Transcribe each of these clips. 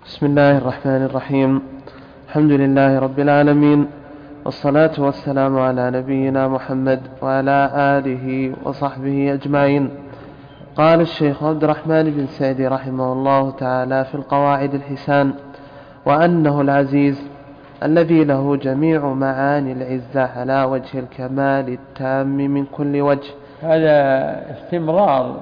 بسم الله الرحمن الرحيم. الحمد لله رب العالمين، والصلاة والسلام على نبينا محمد وعلى آله وصحبه أجمعين. قال الشيخ عبد الرحمن بن سعدي رحمه الله تعالى في القواعد الحسان: وأنه العزيز الذي له جميع معاني العزة على وجه الكمال التام من كل وجه. هذا استمرار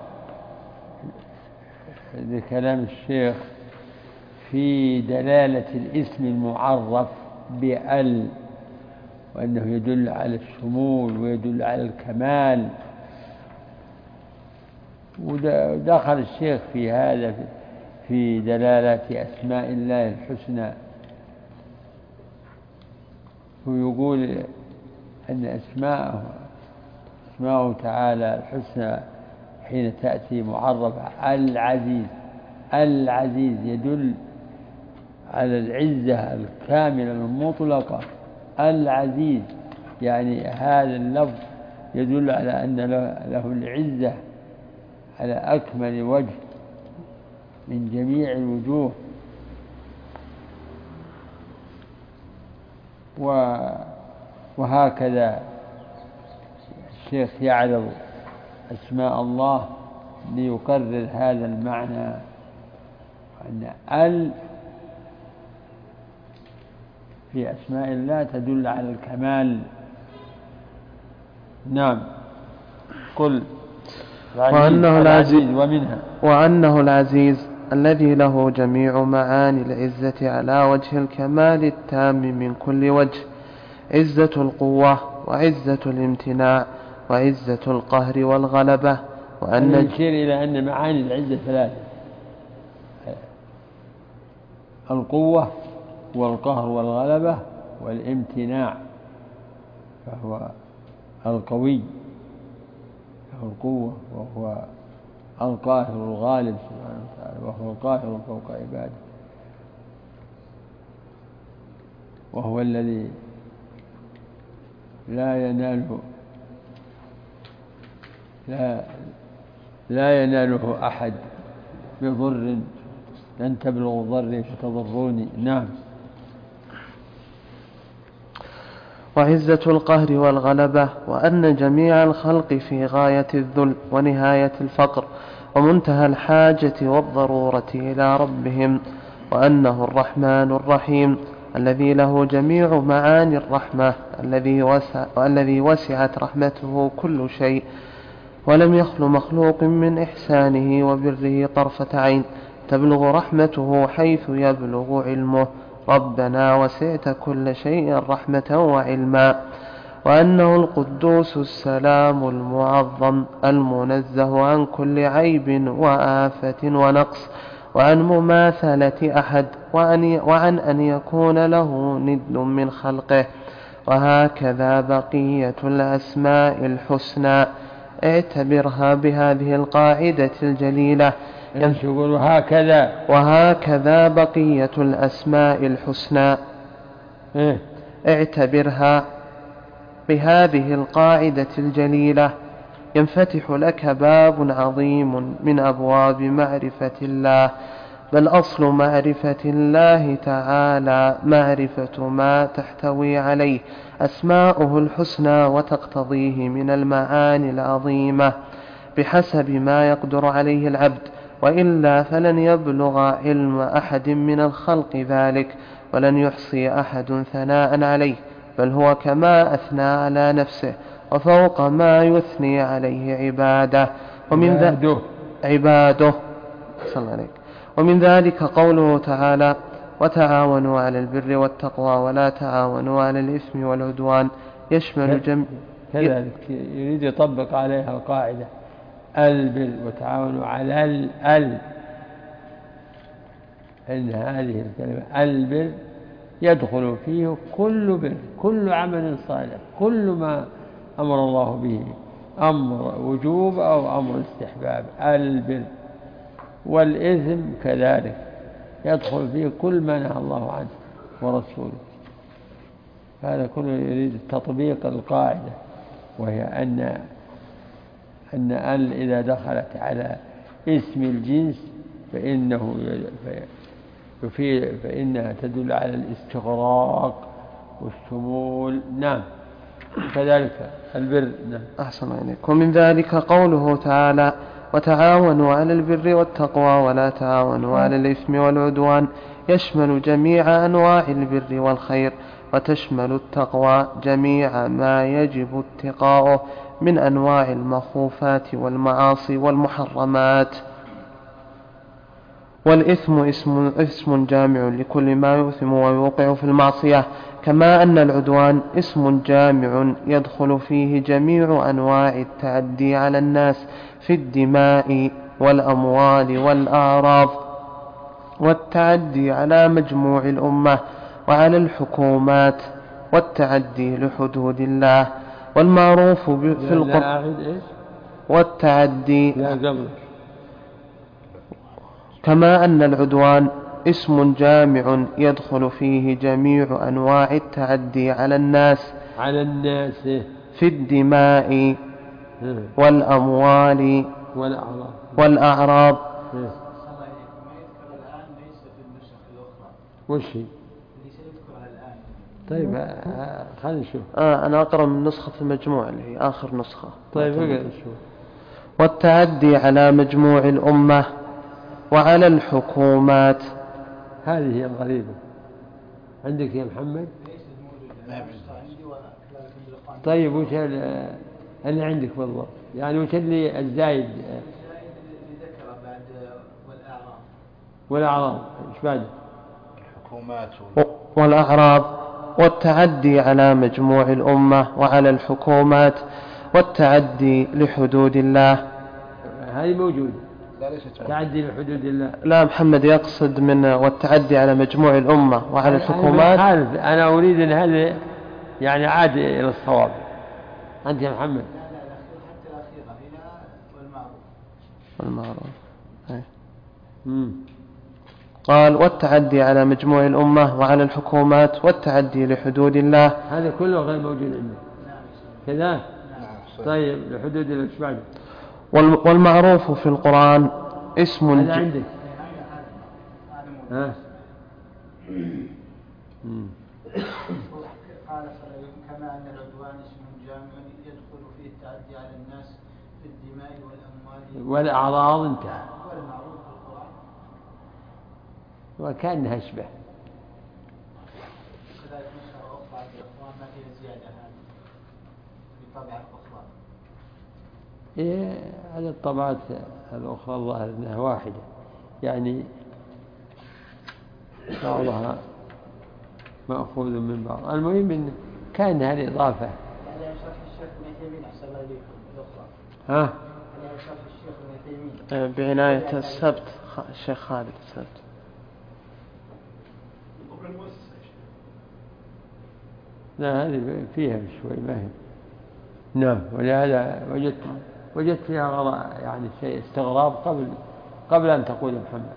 لكلام الشيخ في دلالة الاسم المعرف بأل، وأنه يدل على الشمول ويدل على الكمال. ودخل الشيخ في هذا في دلالة أسماء الله الحسنى، ويقول أن أسماءه تعالى الحسنى حين تأتي معرفة العزيز يدل على العزة الكاملة المطلقة. العزيز يعني هذا اللفظ يدل على أن له العزة على أكمل وجه من جميع الوجوه. وهكذا الشيخ يعرض أسماء الله ليقرر هذا المعنى، أن ال في أسماء الله تدل على الكمال. نعم. قل وأنه العزيز الذي له جميع معاني العزة على وجه الكمال التام من كل وجه: عزة القوة، وعزة الامتناع، وعزة القهر والغلبة. وأن يشير إلى أن معاني العزة ثلاثة: القوة والقهر والغلبة والامتناع. فهو القوي له القوة، وهو القاهر الغالب سبحانه وتعالى، وهو القاهر فوق عباده، وهو الذي لا يناله أحد بضر، لن تبلغوا ضري فتضروني. نعم. وعزة القهر والغلبة، وأن جميع الخلق في غاية الذل ونهاية الفقر ومنتهى الحاجة والضرورة إلى ربهم، وأنه الرحمن الرحيم الذي له جميع معاني الرحمة، الذي وسعت رحمته كل شيء، ولم يخل مخلوق من إحسانه وبره طرفة عين تبلغ رحمته حيث يبلغ علمه. ربنا وسعت كل شيء رحمة وعلما. وأنه القدوس السلام المعظم المنزه عن كل عيب وآفة ونقص، وعن مماثلة أحد، وعن أن يكون له ند من خلقه. وهكذا بقية الأسماء الحسنى. اعتبرها بهذه القاعدة الجليلة: وهكذا بقية الأسماء الحسنى. اعتبرها بهذه القاعدة الجليلة ينفتح لك باب عظيم من أبواب معرفة الله. بل أصل معرفة الله تعالى معرفة ما تحتوي عليه أسماؤه الحسنى وتقتضيه من المعاني العظيمة بحسب ما يقدر عليه العبد، وإلا فلن يبلغ علم أحد من الخلق ذلك، ولن يحصي أحد ثناء عليه، بل هو كما أثنى على نفسه وفوق ما يثني عليه عباده. ومن ذلك قوله تعالى: وتعاونوا على البر والتقوى ولا تعاونوا على الإثم والعدوان، يشمل كذلك يريد يطبق عليها القاعدة البر وتعاونوا على إن هذه الكلمة البر يدخل فيه كل بر، كل عمل صالح، كل ما أمر الله به، أمر وجوب أو أمر استحباب. البر والإثم كذلك يدخل فيه كل ما نهى الله عنه ورسوله. هذا كله يريد تطبيق القاعدة، وهي أن إذا دخلت على اسم الجنس فإنه فإنها تدل على الاستغراق والشمول. نعم. كذلك البر. نعم. أحسن عليك. ومن ذلك قوله تعالى: وتعاونوا على البر والتقوى ولا تعاونوا على الإثم والعدوان، يشمل جميع أنواع البر والخير، وتشمل التقوى جميع ما يجب اتقاؤه من أنواع المخوفات والمعاصي والمحرمات. والإثم اسم جامع لكل ما يؤثم ويوقع في المعصية، كما أن العدوان اسم جامع يدخل فيه جميع أنواع التعدي على الناس في الدماء والأموال والأعراض، والتعدي على مجموع الأمة وعلى الحكومات، والتعدي لحدود الله. والمعروف في القرآن والتعدي كما أن العدوان اسم جامع يدخل فيه جميع أنواع التعدي على الناس في الدماء والأموال والأعراض. وشي؟ طيب خلينا نشوف. أنا أقرأ من نسخة المجموع اللي هي آخر نسخة. طيب نشوف. والتعدي على مجموع الأمة وعلى الحكومات. هذه هي الغريبة. عندك يا محمد؟ طيب وش اللي عندك بالضبط؟ يعني وش اللي الزايد؟ ذكر بعد والأعراض. إيش بعد؟ الحكومات والأعراض، والتعدي على مجموع الأمة وعلى الحكومات، والتعدي لحدود الله. هذه موجودة. تعدي لحدود الله. لا، محمد يقصد من والتعدي على مجموع الأمة وعلى الحكومات. أنا أريد أن هذا يعني عاد إلى الصواب. أنت يا محمد؟ حتى الأخيرة هنا والمعروف. قال: والتعدي على مجموع الأمة وعلى الحكومات، والتعدي لحدود الله. هذا كله غير موجود عندنا كذا. طيب لحدود الله إيش بعد؟ والمعروف في القرآن اسم هذا عندك. قال كما أن العدوان اسم جامع يدخل فيه التعدي على الناس في الدماء والأموال والأعراض. انتهى. والمعروف في القرآن وكأنها أشبه. كذلك نسخة أخرى عند الإخوان ما فيها زيادة هذه في طبعة أخرى. هذه الطبعات الأخرى الظاهر أنها واحدة، يعني بعضها مأخوذ من بعض. المهم إن كان هذه إضافة. هذا شرح الشيخ ابن عثيمين أحسن الله إليكم الأخرى. هذا شرح الشيخ ابن عثيمين بعناية السبت، الشيخ خالد السبت. لا هذه فيها شوي ما هي. نعم. ولهذا وجدت فيها يعني شيء استغراب قبل أن تقول يا محمد.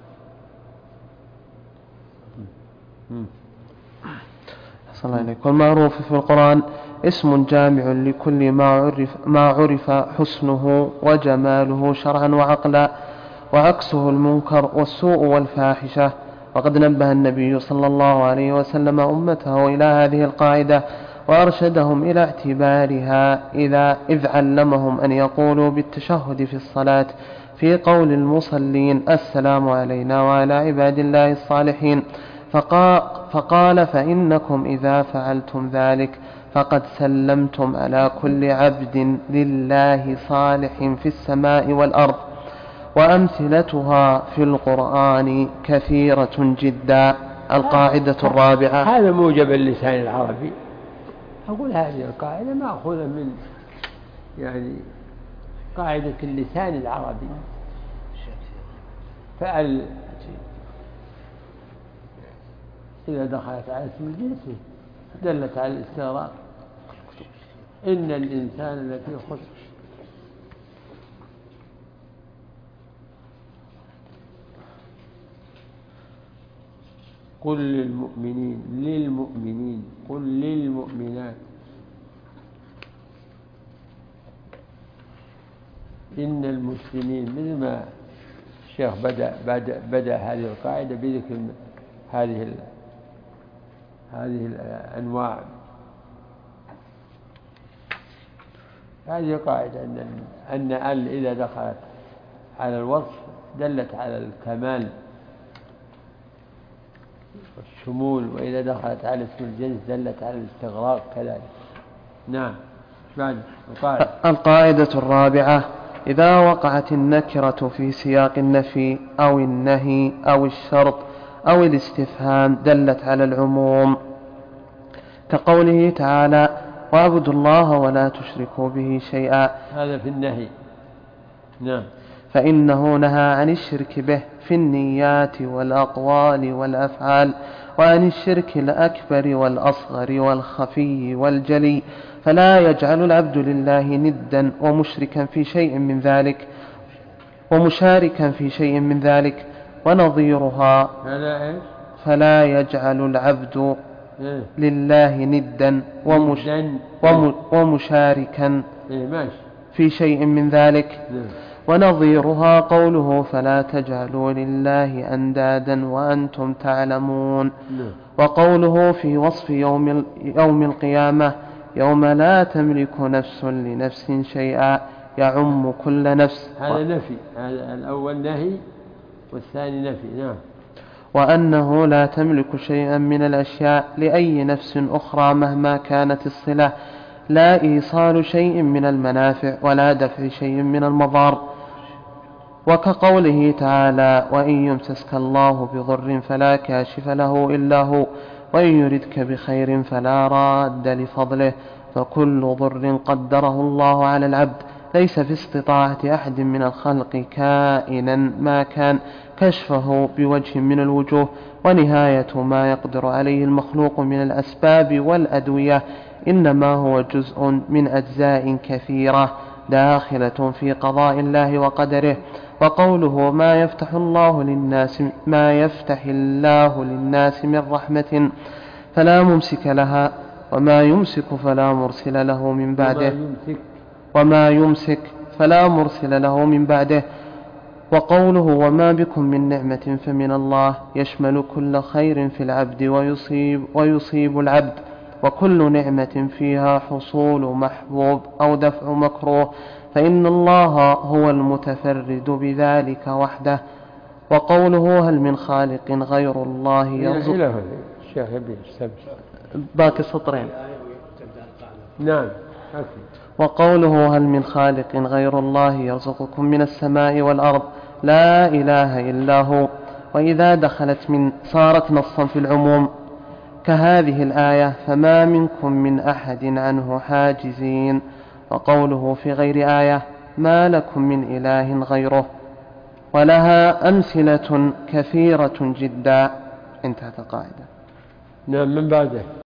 صلى الله عليك. والمعروف في القرآن اسم جامع لكل ما عرف حسنه وجماله شرعا وعقلا، وعكسه المنكر والسوء والفاحشة. وقد نبه النبي صلى الله عليه وسلم أمته إلى هذه القاعدة، وأرشدهم إلى اعتبارها إذ علمهم أن يقولوا بالتشهد في الصلاة في قول المصلين: السلام علينا وعلى عباد الله الصالحين. فقال: فإنكم إذا فعلتم ذلك فقد سلمتم على كل عبد لله صالح في السماء والأرض. وأمثلتها في القرآن كثيرة جدا. القاعدة الرابعة. هذا موجب اللسان العربي. أقول هذه القاعدة مأخوذة من يعني قاعدة اللسان العربي. فعل إذا دخلت على اسم الجنس دلت على الاستغراق. إن الإنسان لفي خسر. قل للمؤمنين قل للمؤمنات إن المسلمين مثل ما الشيخ بدأ هذه القاعدة بذكر هذه الأنواع. هذه قاعدة أن ال إذا دخلت على الوصف دلت على الكمال والشمول، وإذا دخلت على اسم الجنس دلت على الاستغراق كذلك. نعم. بعد القاعدة الرابعة: إذا وقعت النكرة في سياق النفي أو النهي أو الشرط أو الاستفهام دلت على العموم، كقوله تعالى: واعبدوا الله ولا تشركوا به شيئا. هذا في النهي. نعم. فإنه نهى عن الشرك به في النيات والأقوال والأفعال، وعن الشرك الأكبر والأصغر والخفي والجلي، فلا يجعل العبد لله ندا ومشاركا في شيء من ذلك ونظيرها. فلا يجعل العبد لله ندا ومشاركا في شيء من ذلك. ونظيرها قوله: فلا تجعلوا لله أندادا وأنتم تعلمون. وقوله في وصف يوم القيامة: يوم لا تملك نفس لنفس شيئا، يعم كل نفس. هذا نفي، هذا الأول نهي والثاني نفي. نعم. وأنه لا تملك شيئا من الأشياء لأي نفس أخرى مهما كانت الصلة، لا إيصال شيء من المنافع ولا دفع شيء من المضار. وكقوله تعالى: وإن يمسسك الله بضر فلا كاشف له إلا هو، وإن يردك بخير فلا راد لفضله. فكل ضر قدره الله على العبد ليس في استطاعة أحد من الخلق كائنا ما كان كشفه بوجه من الوجوه. ونهاية ما يقدر عليه المخلوق من الأسباب والأدوية إنما هو جزء من أجزاء كثيرة داخلة في قضاء الله وقدره. وقوله: ما يفتح الله للناس من رحمة فلا ممسك لها، وما يمسك فلا مرسل له من بعده. وقوله: وما بكم من نعمة فمن الله، يشمل كل خير في العبد ويصيب العبد، وكل نعمة فيها حصول محبوب أو دفع مكروه، فإن الله هو المتفرد بذلك وحده. وقوله: هل من خالق غير الله يرزق. باقي سطرين. نعم. وقوله: هل من خالق غير الله يرزقكم من السماء والأرض، لا إله إلا هو. وإذا دخلت من صارت نصا في العموم كهذه الآية: فما منكم من أحد عنه حاجزين. وقوله في غير آية: ما لكم من إله غيره. ولها أمثلة كثيرة جدا. انتهت القاعدة. نعم. من بعده.